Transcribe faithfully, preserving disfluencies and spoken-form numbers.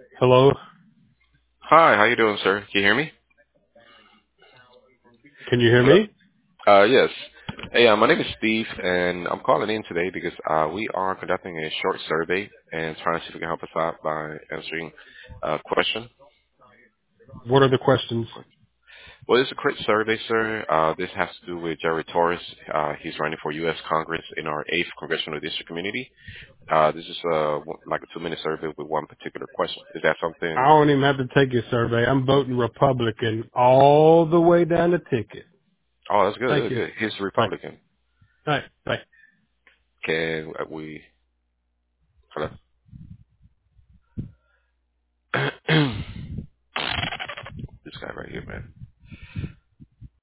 Hello, Hi, how you doing, sir? Can you hear me? can you hear Hello. me? Uh, yes. Hey, uh, my name is Steve, and I'm calling in today because uh, we are conducting a short survey and trying to see if you can help us out by answering a question. What are the questions? Well, it's a quick survey, sir. Uh, this has to do with Jerry Torres. Uh, he's running for U S Congress in our eighth Congressional District community. Uh, this is uh, one- like a two-minute survey with one particular question. Is that I something? don't even have to take your survey. I'm voting Republican all the way down the ticket. Oh, that's good. Thank Good. you. good. He's Bye. Republican. Bye. Bye. Can we? Hello. This guy right here, man.